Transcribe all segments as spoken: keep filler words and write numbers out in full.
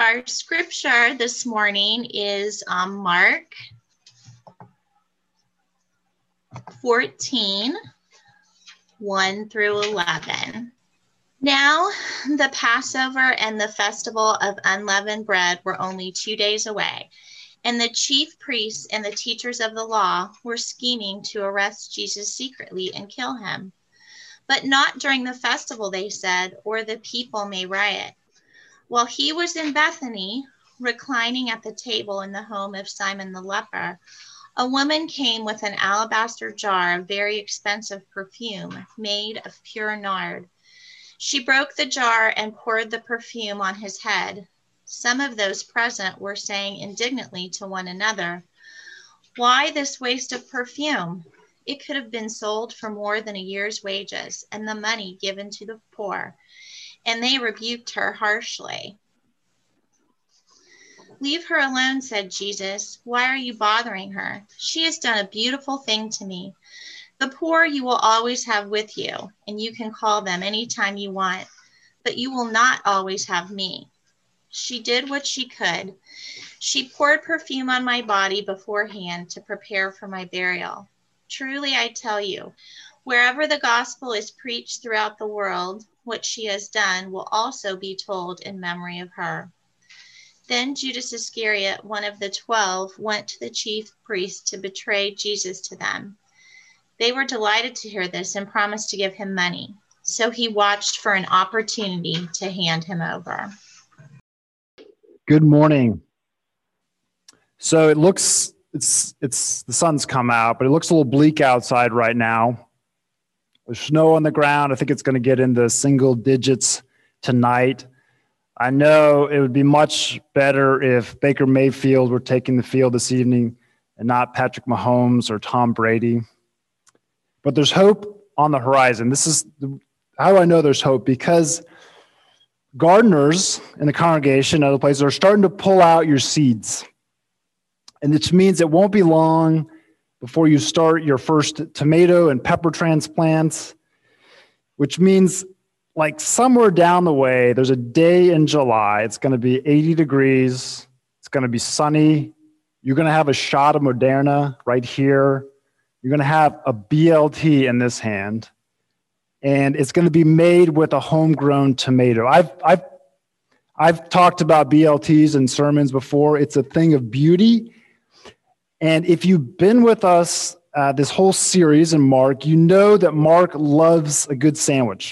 Our scripture this morning is um, Mark fourteen, one through eleven. Now the Passover and the festival of unleavened bread were only two days away, and the chief priests and the teachers of the law were scheming to arrest Jesus secretly and kill him. But not during the festival, they said, or the people may riot. While he was in Bethany, reclining at the table in the home of Simon the leper, a woman came with an alabaster jar of very expensive perfume made of pure nard. She broke the jar and poured the perfume on his head. Some of those present were saying indignantly to one another, "Why this waste of perfume? It could have been sold for more than a year's wages and the money given to the poor." And they rebuked her harshly. "Leave her alone," said Jesus. "Why are you bothering her? She has done a beautiful thing to me. The poor you will always have with you, and you can call them anytime you want, but you will not always have me. She did what she could. She poured perfume on my body beforehand to prepare for my burial. Truly, I tell you, wherever the gospel is preached throughout the world, what she has done will also be told in memory of her." Then Judas Iscariot, one of the twelve, went to the chief priests to betray Jesus to them. They were delighted to hear this and promised to give him money. So he watched for an opportunity to hand him over. Good morning. So it looks, it's, it's the sun's come out, but it looks a little bleak outside right now. There's snow on the ground. I think it's going to get into single digits tonight. I know it would be much better if Baker Mayfield were taking the field this evening and not Patrick Mahomes or Tom Brady. But there's hope on the horizon. This is how do I know there's hope? Because gardeners in the congregation, other places, are starting to pull out your seeds. And which means it won't be long before you start your first tomato and pepper transplants, which means like somewhere down the way, there's a day in July, it's going to be eighty degrees, it's going to be sunny, you're going to have a shot of Moderna right here, you're going to have a B L T in this hand, and it's going to be made with a homegrown tomato. I've, I've, I've talked about B L Ts in sermons before. It's a thing of beauty. And if you've been with us uh, this whole series in Mark, you know that Mark loves a good sandwich.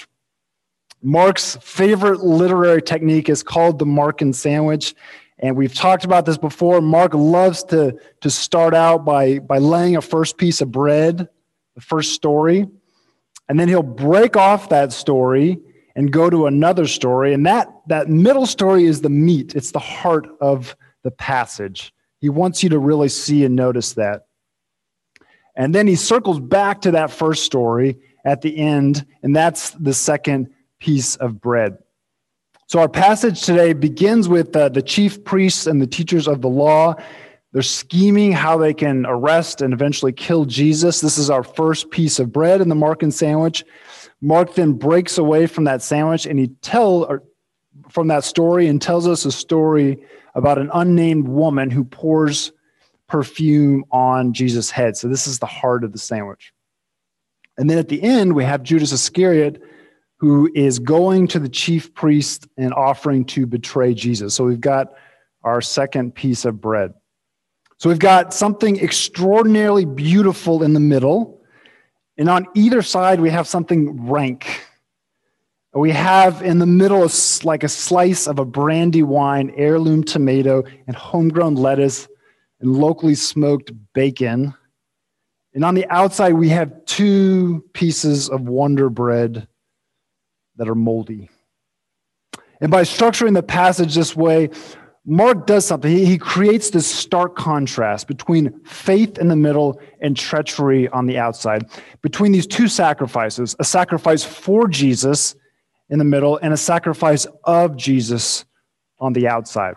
Mark's favorite literary technique is called the Markan sandwich. And we've talked about this before. Mark loves to, to start out by, by laying a first piece of bread, the first story. And then he'll break off that story and go to another story. And that, that middle story is the meat. It's the heart of the passage. He wants you to really see and notice that. And then he circles back to that first story at the end, and that's the second piece of bread. So our passage today begins with uh, the chief priests and the teachers of the law. They're scheming how they can arrest and eventually kill Jesus. This is our first piece of bread in the Markan sandwich. Mark then breaks away from that sandwich, and he tell or from that story and tells us a story about an unnamed woman who pours perfume on Jesus' head. So this is the heart of the sandwich. And then at the end, we have Judas Iscariot, who is going to the chief priest and offering to betray Jesus. So we've got our second piece of bread. So we've got something extraordinarily beautiful in the middle. And on either side, we have something rank. We have in the middle a, like a slice of a brandy wine, heirloom tomato, and homegrown lettuce, and locally smoked bacon. And on the outside, we have two pieces of Wonder Bread that are moldy. And by structuring the passage this way, Mark does something. He, he creates this stark contrast between faith in the middle and treachery on the outside, between these two sacrifices, a sacrifice for Jesus in the middle and a sacrifice of Jesus on the outside.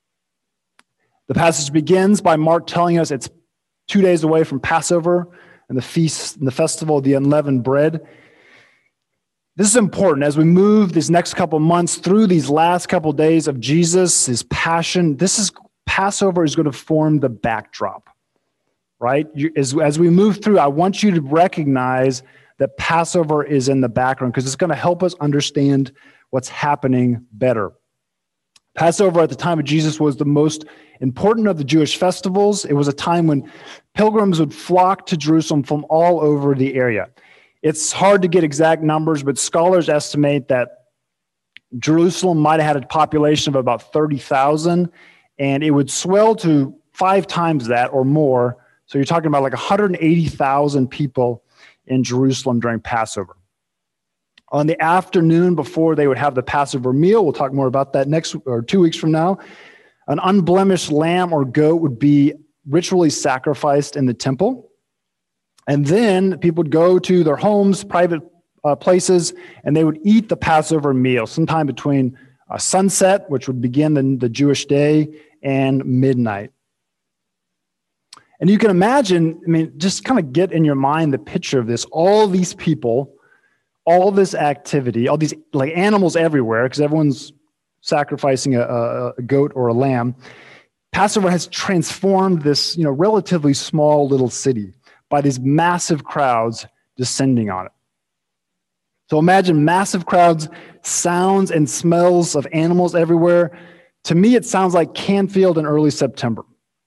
The passage begins by Mark telling us it's two days away from Passover and the feast and the festival of the unleavened bread. This is important as we move these next couple months through these last couple days of Jesus, his passion. This is Passover is going to form the backdrop, right? You, as, as we move through, I want you to recognize that Passover is in the background because it's going to help us understand what's happening better. Passover at the time of Jesus was the most important of the Jewish festivals. It was a time when pilgrims would flock to Jerusalem from all over the area. It's hard to get exact numbers, but scholars estimate that Jerusalem might have had a population of about thirty thousand, and it would swell to five times that or more. So you're talking about like one hundred eighty thousand people in Jerusalem during Passover. On the afternoon before they would have the Passover meal, we'll talk more about that next or two weeks from now, an unblemished lamb or goat would be ritually sacrificed in the temple. And then people would go to their homes, private uh, places, and they would eat the Passover meal sometime between uh, sunset, which would begin the, the Jewish day, and midnight. And you can imagine, I mean, just kind of get in your mind the picture of this. All these people, all this activity, all these like animals everywhere, because everyone's sacrificing a, a, a goat or a lamb. Passover has transformed this, you know, relatively small little city by these massive crowds descending on it. So imagine massive crowds, sounds and smells of animals everywhere. To me, it sounds like Canfield in early September.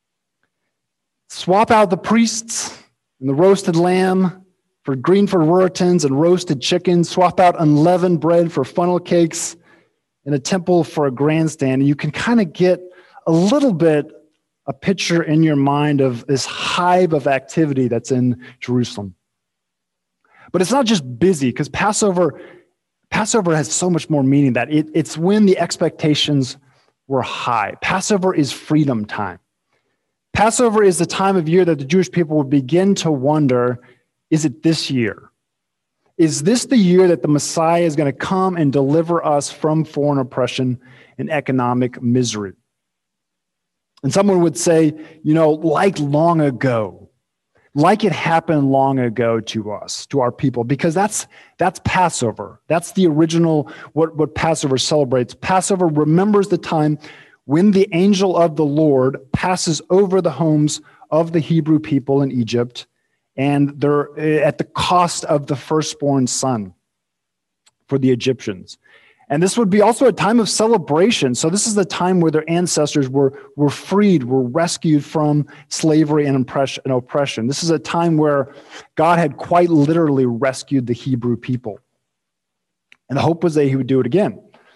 Swap out the priests and the roasted lamb for Greenford Rurritons and roasted chicken. Swap out unleavened bread for funnel cakes and a temple for a grandstand. And you can kind of get a little bit a picture in your mind of this hive of activity that's in Jerusalem. But it's not just busy, because Passover, Passover has so much more meaning that it, it's when the expectations were high. Passover is freedom time. Passover is the time of year that the Jewish people would begin to wonder, is it this year? Is this the year that the Messiah is going to come and deliver us from foreign oppression and economic misery? And someone would say, you know, like long ago, like it happened long ago to us, to our people, because that's that's Passover. That's the original, what, what Passover celebrates. Passover remembers the time when the angel of the Lord passes over the homes of the Hebrew people in Egypt, and they're at the cost of the firstborn son for the Egyptians. And this would be also a time of celebration. So this is the time where their ancestors were, were freed, were rescued from slavery and oppression. This is a time where God had quite literally rescued the Hebrew people. And the hope was that he would do it again.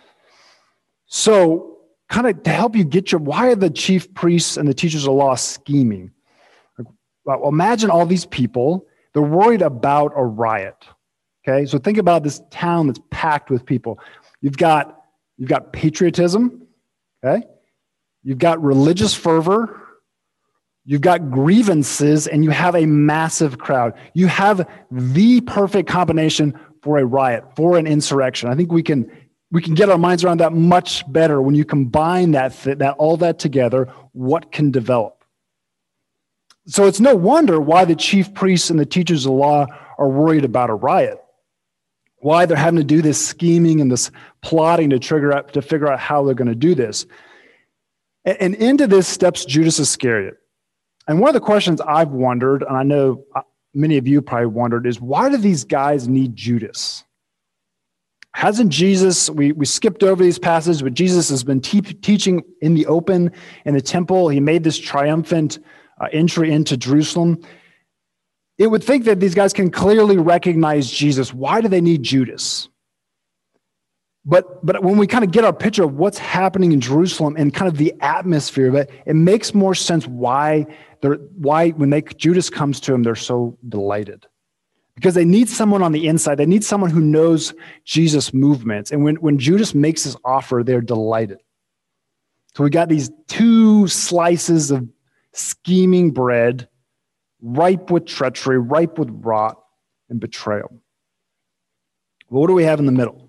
So kind of to help you get your, why are the chief priests and the teachers of law scheming? Well, imagine all these people, they're worried about a riot. Okay, so think about this town that's packed with people. You've got, you've got patriotism, okay? You've got religious fervor, you've got grievances, and you have a massive crowd. You have the perfect combination for a riot, for an insurrection. I think we can we can get our minds around that much better when you combine that, that all that together, what can develop. So it's no wonder why the chief priests and the teachers of the law are worried about a riot. Why they're having to do this scheming and this plotting to trigger out, to figure out how they're going to do this. And, and into this steps Judas Iscariot. And one of the questions I've wondered, and I know many of you probably wondered, is why do these guys need Judas? Hasn't Jesus, we, we skipped over these passages, but Jesus has been te- teaching in the open in the temple. He made this triumphant uh, entry into Jerusalem. It would think that these guys can clearly recognize Jesus. Why do they need Judas? But, but when we kind of get our picture of what's happening in Jerusalem and kind of the atmosphere of it, it makes more sense why they're, why when they, Judas comes to them, they're so delighted. Because they need someone on the inside. They need someone who knows Jesus' movements. And when, when Judas makes his offer, they're delighted. So we got these two slices of scheming bread, ripe with treachery, ripe with rot and betrayal. Well, what do we have in the middle?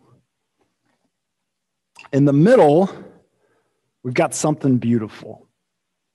In the middle, we've got something beautiful.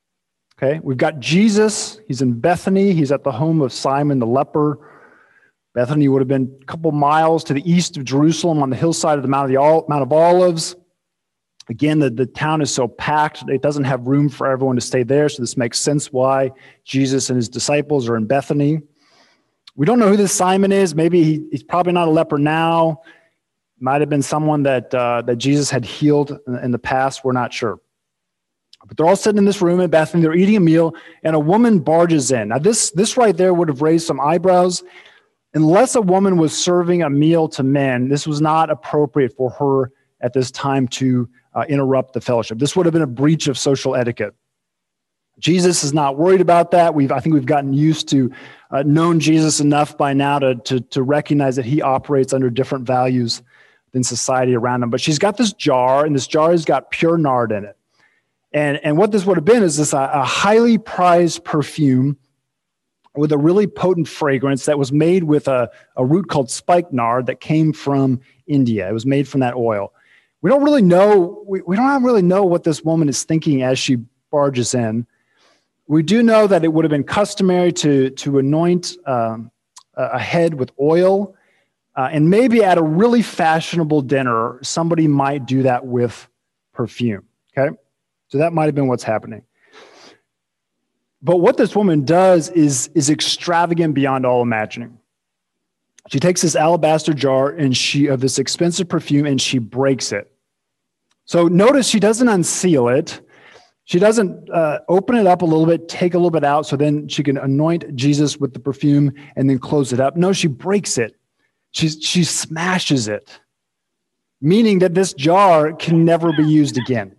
Okay, we've got Jesus. He's in Bethany. He's at the home of Simon the leper. Bethany would have been a couple miles to the east of Jerusalem on the hillside of the Mount of, the, Mount of Olives. Again, the, the town is so packed, it doesn't have room for everyone to stay there, so this makes sense why Jesus and his disciples are in Bethany. We don't know who this Simon is. Maybe he, he's probably not a leper now. Might have been someone that, uh, that Jesus had healed in, in the past. We're not sure. But they're all sitting in this room in Bethany. They're eating a meal, and a woman barges in. Now, this, this right there would have raised some eyebrows. Unless a woman was serving a meal to men, this was not appropriate for her at this time to uh, interrupt the fellowship. This would have been a breach of social etiquette. Jesus is not worried about that. We've, I think we've gotten used to uh, known Jesus enough by now to, to, to recognize that he operates under different values than society around him. But she's got this jar, and this jar has got pure nard in it. And, and what this would have been is this a, a highly prized perfume with a really potent fragrance that was made with a, a root called spikenard that came from India. It was made from that oil. We don't really know, we, we don't really know what this woman is thinking as she barges in. We do know that it would have been customary to, to anoint um, a head with oil, uh, and maybe at a really fashionable dinner, somebody might do that with perfume, okay? So that might have been what's happening. But what this woman does is, is extravagant beyond all imagining. She takes this alabaster jar and she of this expensive perfume and she breaks it. So notice she doesn't unseal it. She doesn't uh, open it up a little bit, take a little bit out so then she can anoint Jesus with the perfume and then close it up. No, she breaks it. She, she smashes it, meaning that this jar can never be used again.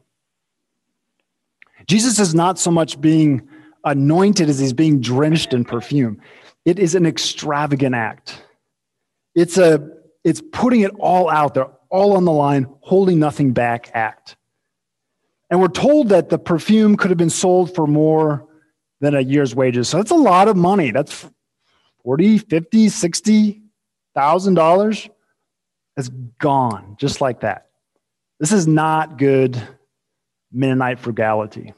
Jesus is not so much being anointed as he's being drenched in perfume. It is an extravagant act. It's a, it's putting it all out there, all on the line, holding nothing back act. And we're told that the perfume could have been sold for more than a year's wages. So that's a lot of money. That's forty, fifty, sixty thousand dollars. It's gone just like that. This is not good Mennonite frugality.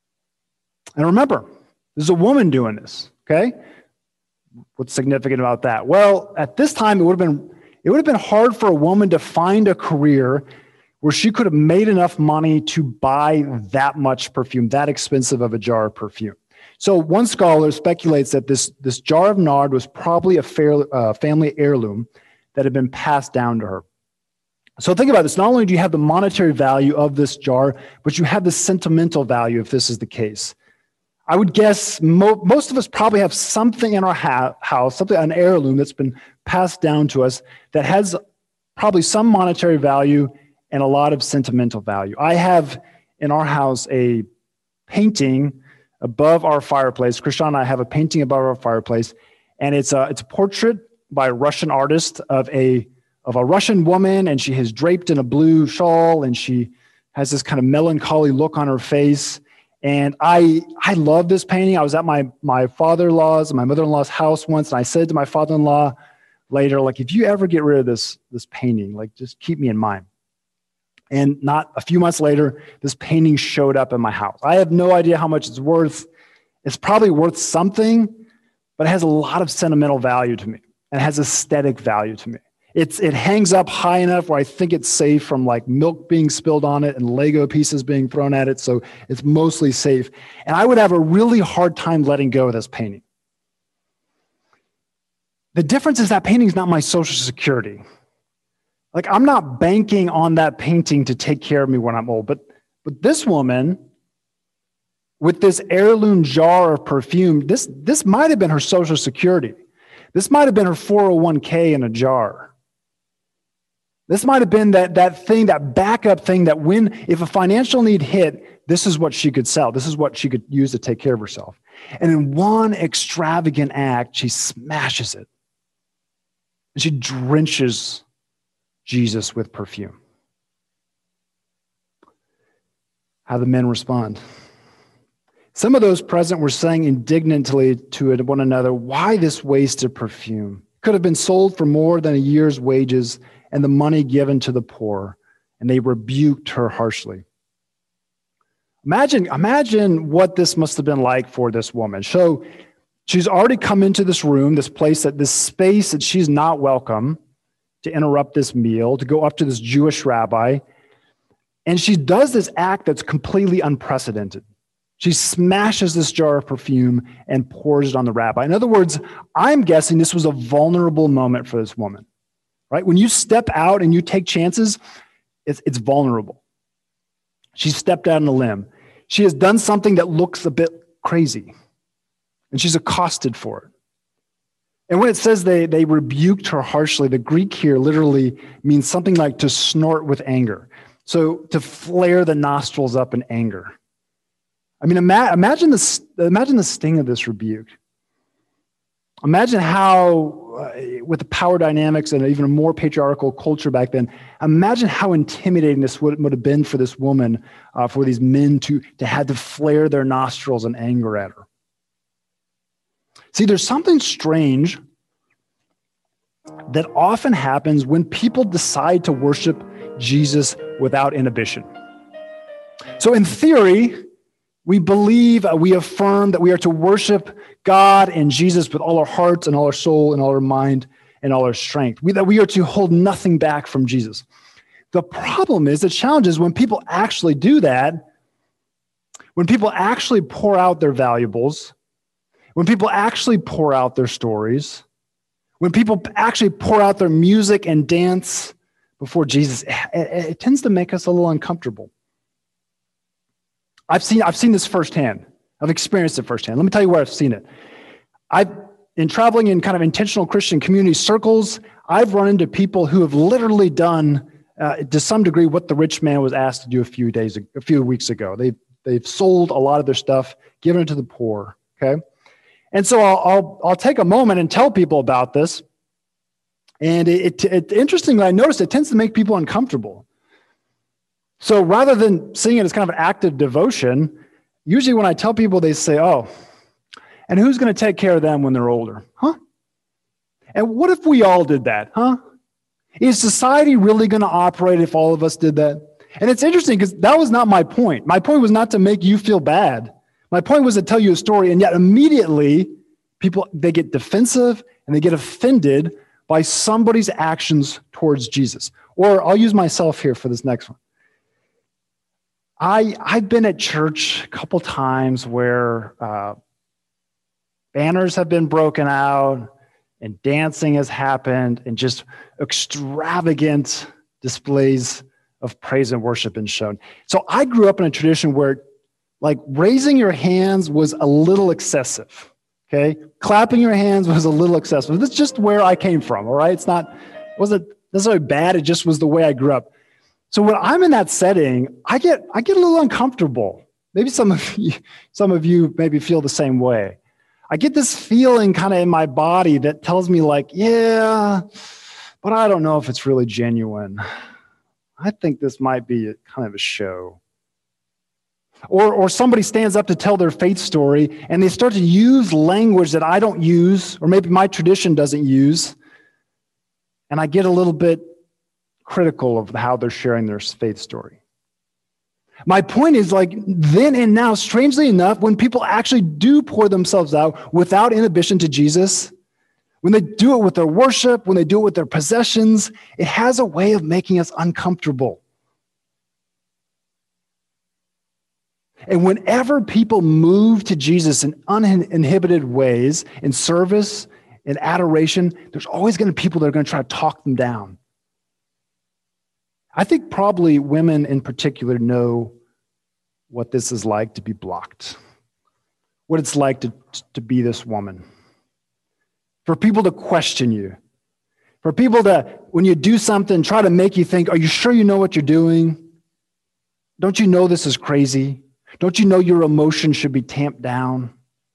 And remember, there's a woman doing this, okay? What's significant about that? Well, at this time, it would have been it would have been hard for a woman to find a career where she could have made enough money to buy that much perfume, that expensive of a jar of perfume. So one scholar speculates that this, this jar of nard was probably a fair, uh, family heirloom that had been passed down to her. So think about this. Not only do you have the monetary value of this jar, but you have the sentimental value if this is the case. I would guess mo- most of us probably have something in our ha- house, something, an heirloom that's been passed down to us that has probably some monetary value and a lot of sentimental value. I have in our house a painting above our fireplace. Christian and I have a painting above our fireplace, and it's a, it's a portrait by a Russian artist of a, of a Russian woman, and she is draped in a blue shawl, and she has this kind of melancholy look on her face. And I I love this painting. I was at my, my father-in-law's and my mother-in-law's house once, and I said to my father-in-law later, like, if you ever get rid of this, this painting, like, just keep me in mind. And not a few months later, this painting showed up in my house. I have no idea how much it's worth. It's probably worth something, but it has a lot of sentimental value to me and it has aesthetic value to me. It's, it hangs up high enough where I think it's safe from like milk being spilled on it and Lego pieces being thrown at it, so it's mostly safe. And I would have a really hard time letting go of this painting. The difference is that painting is not my social security. Like, I'm not banking on that painting to take care of me when I'm old. But, but this woman, with this heirloom jar of perfume, this, this might have been her social security. This might have been her four oh one k in a jar. This might have been that, that thing, that backup thing that when, if a financial need hit, this is what she could sell. This is what she could use to take care of herself. And in one extravagant act, she smashes it. And she drenches Jesus with perfume. How the men respond. Some of those present were saying indignantly to one another, "Why this waste of perfume? Could have been sold for more than a year's wages and the money given to the poor." And they rebuked her harshly. Imagine, imagine what this must have been like for this woman. So She's already come into this room, this place, that this space that she's not welcome, to interrupt this meal, to go up to this Jewish rabbi. And she does this act that's completely unprecedented. She smashes this jar of perfume and pours it on the rabbi. In other words, I'm guessing this was a vulnerable moment for this woman, right? When you step out and you take chances, it's, it's vulnerable. She stepped out on a limb. She has done something that looks a bit crazy, and she's accosted for it. And when it says they, they rebuked her harshly, the Greek here literally means something like to snort with anger. So to flare the nostrils up in anger. I mean, ima- imagine, the, imagine the sting of this rebuke. Imagine how, uh, with the power dynamics and even a more patriarchal culture back then, imagine how intimidating this would, would have been for this woman, uh, for these men to, to have to flare their nostrils in anger at her. See, there's something strange that often happens when people decide to worship Jesus without inhibition. So in theory, we believe, uh, we affirm that we are to worship God and Jesus with all our hearts and all our soul and all our mind and all our strength. We, that we are to hold nothing back from Jesus. The problem is, the challenge is when people actually do that, when people actually pour out their valuables, when people actually pour out their stories, when people actually pour out their music and dance before Jesus, it, it, it tends to make us a little uncomfortable. I've seen, I've seen this firsthand. I've experienced it firsthand. Let me tell you where I've seen it. I've, in traveling in kind of intentional Christian community circles, I've run into people who have literally done, uh, to some degree, what the rich man was asked to do a few days, a few weeks ago. They've, they've sold a lot of their stuff, given it to the poor, okay? And so I'll, I'll, I'll take a moment and tell people about this. And it, it, it interestingly, I noticed it tends to make people uncomfortable. So rather than seeing it as kind of an act of devotion, usually when I tell people, they say, oh, and who's going to take care of them when they're older? Huh? And what if we all did that? Huh? Is society really going to operate if all of us did that? And it's interesting because that was not my point. My point was not to make you feel bad. My point was to tell you a story, and yet immediately people, they get defensive and they get offended by somebody's actions towards Jesus. Or I'll use myself here for this next one. I, I've been at church a couple times where uh, banners have been broken out and dancing has happened and just extravagant displays of praise and worship been shown. So I grew up in a tradition where like raising your hands was a little excessive, okay? Clapping your hands was a little excessive. That's just where I came from, all right? It's not, it wasn't necessarily bad, it just was the way I grew up. So when I'm in that setting, I get I get a little uncomfortable. Maybe some of you, some of you maybe feel the same way. I get this feeling kind of in my body that tells me like, yeah, but I don't know if it's really genuine. I think this might be a, kind of a show. Or, or somebody stands up to tell their faith story and they start to use language that I don't use, or maybe my tradition doesn't use. And I get a little bit critical of how they're sharing their faith story. My point is like then and now, strangely enough, when people actually do pour themselves out without inhibition to Jesus, when they do it with their worship, when they do it with their possessions, it has a way of making us uncomfortable. And whenever people move to Jesus in uninhibited ways, in service, in adoration, there's always going to be people that are going to try to talk them down. I think probably women in particular know what this is like to be blocked, what it's like to, to be this woman. For people to question you, for people to, when you do something, try to make you think, are you sure you know what you're doing? Don't you know this is crazy? Don't you know your emotions should be tamped down?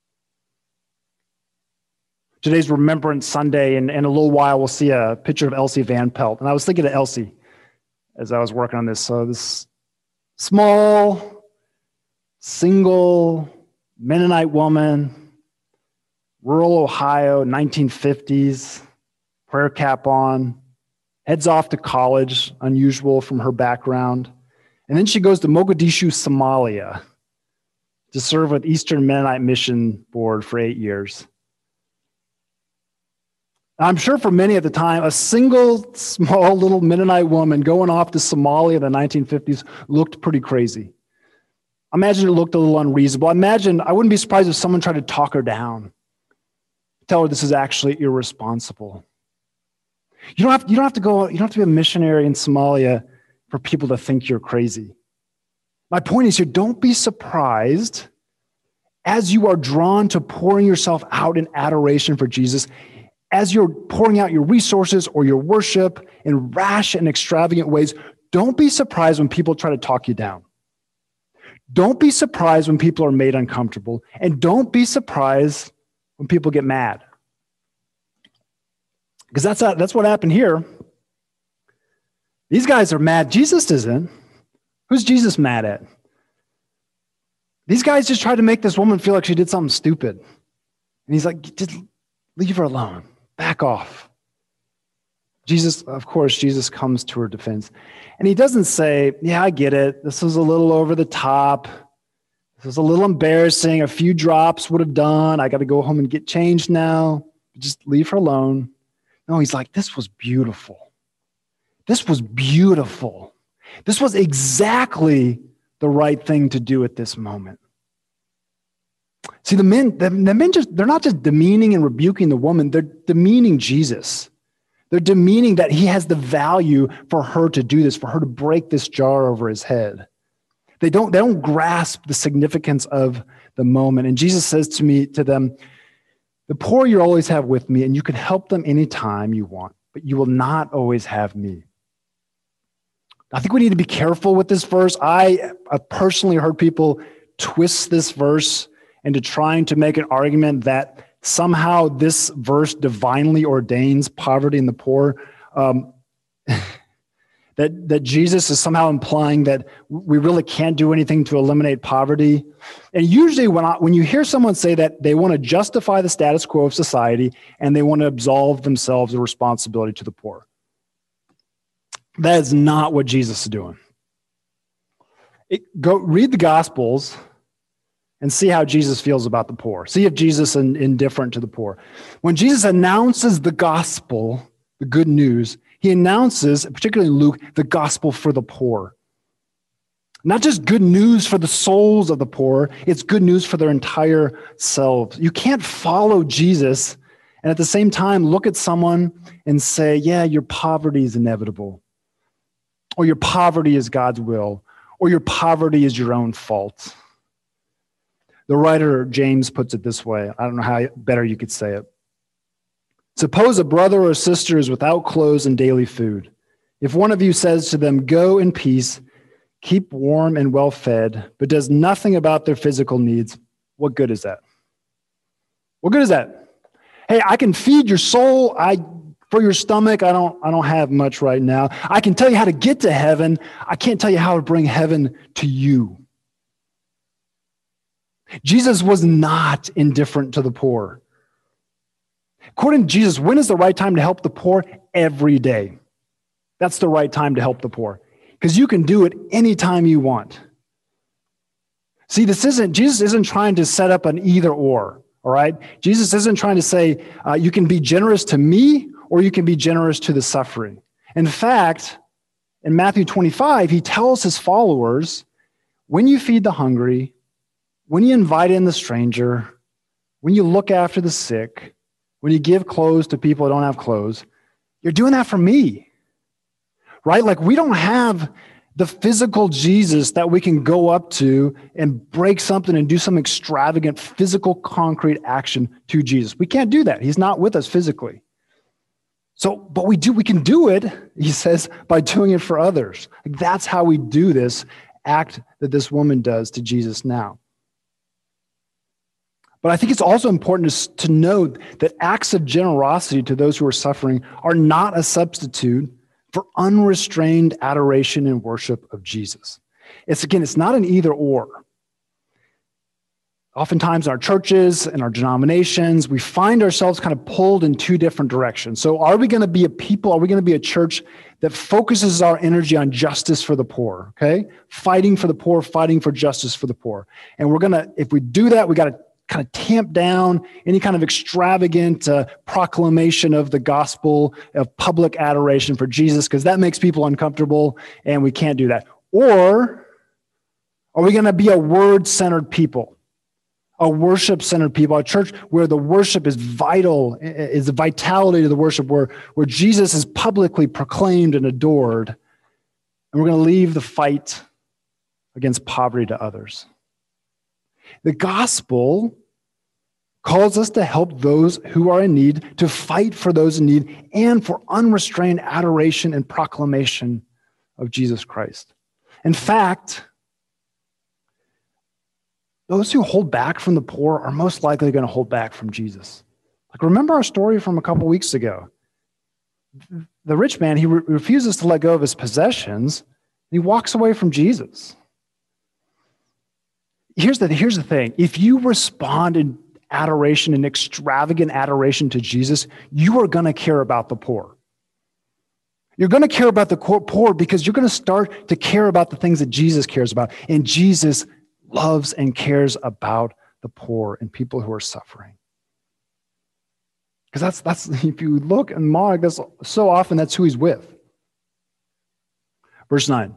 Today's Remembrance Sunday, and in a little while we'll see a picture of Elsie Van Pelt. And I was thinking of Elsie as I was working on this. So this small, single Mennonite woman, rural Ohio, nineteen fifties, prayer cap on, heads off to college, unusual from her background. And then she goes to Mogadishu, Somalia, to serve with Eastern Mennonite Mission Board for eight years. I'm sure for many at the time, a single small little Mennonite woman going off to Somalia in the nineteen fifties looked pretty crazy. Imagine it looked a little unreasonable. Imagine, I wouldn't be surprised if someone tried to talk her down, tell her this is actually irresponsible. You don't have, you don't have to go, you don't have to be a missionary in Somalia for people to think you're crazy. My point is here, don't be surprised as you are drawn to pouring yourself out in adoration for Jesus, as you're pouring out your resources or your worship in rash and extravagant ways. Don't be surprised when people try to talk you down. Don't be surprised when people are made uncomfortable. And don't be surprised when people get mad. Because that's, that's what happened here. These guys are mad. Jesus isn't. Who's Jesus mad at? These guys just tried to make this woman feel like she did something stupid. And he's like, just leave her alone. Back off. Jesus, of course, Jesus comes to her defense. And he doesn't say, yeah, I get it. This was a little over the top. This was a little embarrassing. A few drops would have done. I got to go home and get changed now. Just leave her alone. No, he's like, this was beautiful. This was beautiful. This was exactly the right thing to do at this moment. See, the men, the, the men just, they're not just demeaning and rebuking the woman, they're demeaning Jesus. They're demeaning that he has the value for her to do this, for her to break this jar over his head. They don't, they don't grasp the significance of the moment. And Jesus says to me, to them, the poor you always have with me, and you can help them anytime you want, but you will not always have me. I think we need to be careful with this verse. I, I personally heard people twist this verse into trying to make an argument that somehow this verse divinely ordains poverty in the poor. Um, that, that Jesus is somehow implying that we really can't do anything to eliminate poverty. And usually when, I, when you hear someone say that, they want to justify the status quo of society and they want to absolve themselves of responsibility to the poor. That is not what Jesus is doing. It, go read the Gospels and see how Jesus feels about the poor. See if Jesus is indifferent to the poor. When Jesus announces the gospel, the good news, he announces, particularly Luke, the gospel for the poor. Not just good news for the souls of the poor, it's good news for their entire selves. You can't follow Jesus and at the same time look at someone and say, yeah, your poverty is inevitable, or your poverty is God's will, or your poverty is your own fault. The writer James puts it this way. I don't know how better you could say it. Suppose a brother or sister is without clothes and daily food. If one of you says to them, go in peace, keep warm and well fed, but does nothing about their physical needs, what good is that? What good is that? Hey, I can feed your soul. I for your stomach, I don't, I don't have much right now. I can tell you how to get to heaven. I can't tell you how to bring heaven to you. Jesus was not indifferent to the poor. According to Jesus, when is the right time to help the poor? Every day. That's the right time to help the poor, because you can do it anytime you want. See, this isn't, Jesus isn't trying to set up an either or, all right? Jesus isn't trying to say, uh, you can be generous to me or you can be generous to the suffering. In fact, in Matthew twenty-five, he tells his followers, when you feed the hungry, when you invite in the stranger, when you look after the sick, when you give clothes to people who don't have clothes, you're doing that for me, right? Like we don't have the physical Jesus that we can go up to and break something and do some extravagant physical concrete action to Jesus. We can't do that. He's not with us physically. So, but we do, we can do it, he says, by doing it for others. Like that's how we do this act that this woman does to Jesus now. But I think it's also important to, to note that acts of generosity to those who are suffering are not a substitute for unrestrained adoration and worship of Jesus. It's again, it's not an either or. Oftentimes in our churches and our denominations, we find ourselves kind of pulled in two different directions. So are we going to be a people, are we going to be a church that focuses our energy on justice for the poor, okay? Fighting for the poor, fighting for justice for the poor. And we're going to, if we do that, we got to kind of tamp down any kind of extravagant uh, proclamation of the gospel, of public adoration for Jesus, because that makes people uncomfortable, and we can't do that? Or are we going to be a word-centered people, a worship-centered people, a church where the worship is vital, is the vitality of the worship, where, where Jesus is publicly proclaimed and adored, and we're going to leave the fight against poverty to others? The gospel calls us to help those who are in need, to fight for those in need, and for unrestrained adoration and proclamation of Jesus Christ. In fact, those who hold back from the poor are most likely going to hold back from Jesus. Like, remember our story from a couple weeks ago. The rich man, he re- refuses to let go of his possessions. He walks away from Jesus. Here's the, here's the thing. If you respond in adoration and extravagant adoration to Jesus, you are going to care about the poor. You're going to care about the poor because you're going to start to care about the things that Jesus cares about. And Jesus loves and cares about the poor and people who are suffering. Because that's, that's if you look in Mark, that's so often that's who he's with. Verse nine.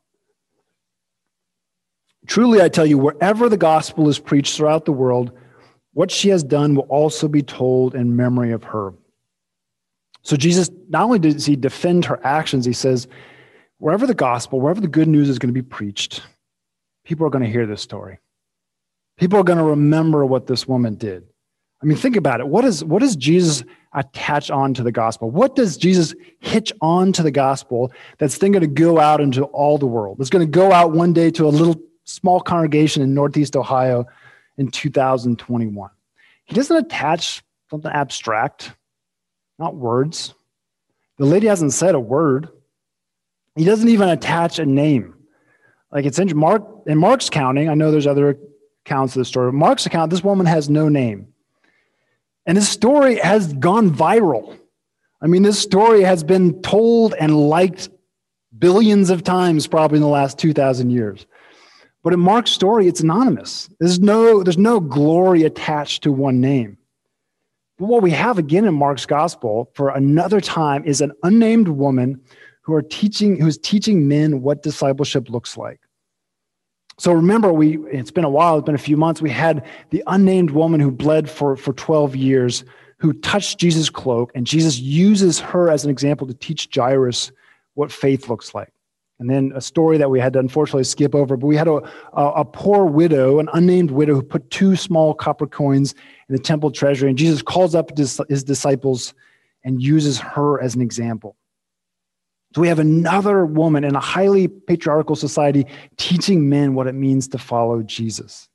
Truly, I tell you, wherever the gospel is preached throughout the world, what she has done will also be told in memory of her. So Jesus, not only does he defend her actions, he says, wherever the gospel, wherever the good news is going to be preached, people are going to hear this story. People are going to remember what this woman did. I mean, think about it. What is, what does Jesus attach on to the gospel? What does Jesus hitch on to the gospel that's then going to go out into all the world? It's going to go out one day to a little small congregation in Northeast Ohio in two thousand twenty-one. He doesn't attach something abstract, not words. The lady hasn't said a word. He doesn't even attach a name. Like it's in Mark, in Mark's counting, I know there's other accounts of the story. Mark's account, this woman has no name. And this story has gone viral. I mean, this story has been told and liked billions of times probably in the last two thousand years. But in Mark's story, it's anonymous. There's no, there's no glory attached to one name. But what we have again in Mark's gospel for another time is an unnamed woman who are teaching, who's teaching men what discipleship looks like. So remember, we it's been a while, it's been a few months, we had the unnamed woman who bled for, for twelve years, who touched Jesus' cloak, and Jesus uses her as an example to teach Jairus what faith looks like. And then a story that we had to unfortunately skip over, but we had a, a, a poor widow, an unnamed widow, who put two small copper coins in the temple treasury, and Jesus calls up his, his disciples and uses her as an example. So we have another woman in a highly patriarchal society teaching men what it means to follow Jesus.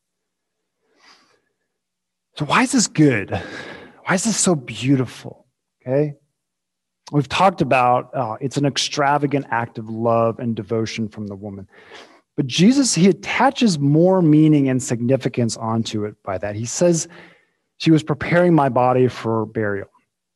So why is this good? Why is this so beautiful? Okay. We've talked about uh, it's an extravagant act of love and devotion from the woman. But Jesus, he attaches more meaning and significance onto it by that. He says, she was preparing my body for burial.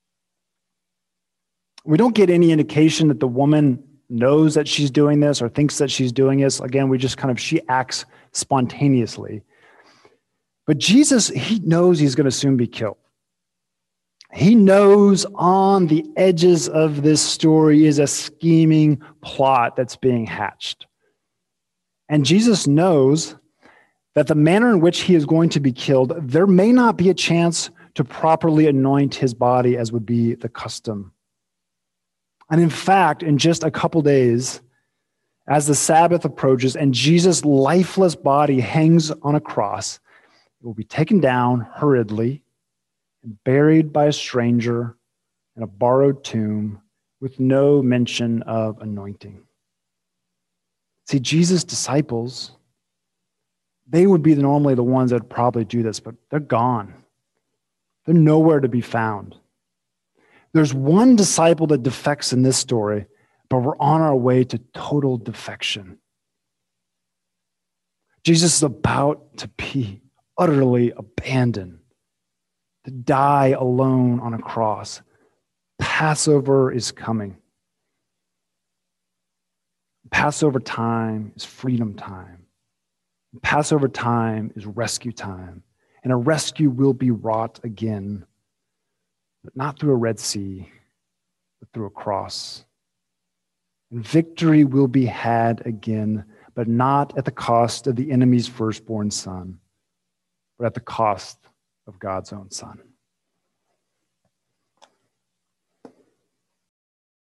We don't get any indication that the woman knows that she's doing this or thinks that she's doing this. Again, we just kind of, she acts spontaneously. But Jesus, he knows he's going to soon be killed. He knows on the edges of this story is a scheming plot that's being hatched. And Jesus knows that the manner in which he is going to be killed, there may not be a chance to properly anoint his body as would be the custom. And in fact, in just a couple days, as the Sabbath approaches and Jesus' lifeless body hangs on a cross, it will be taken down hurriedly and buried by a stranger in a borrowed tomb with no mention of anointing. See, Jesus' disciples, they would be normally the ones that would probably do this, but they're gone. They're nowhere to be found. There's one disciple that defects in this story, but we're on our way to total defection. Jesus is about to be utterly abandoned, to die alone on a cross. Passover is coming. Passover time is freedom time. Passover time is rescue time. and a rescue will be wrought again, but not through a Red Sea, but through a cross. And victory will be had again, but not at the cost of the enemy's firstborn son, but at the cost of God's own son.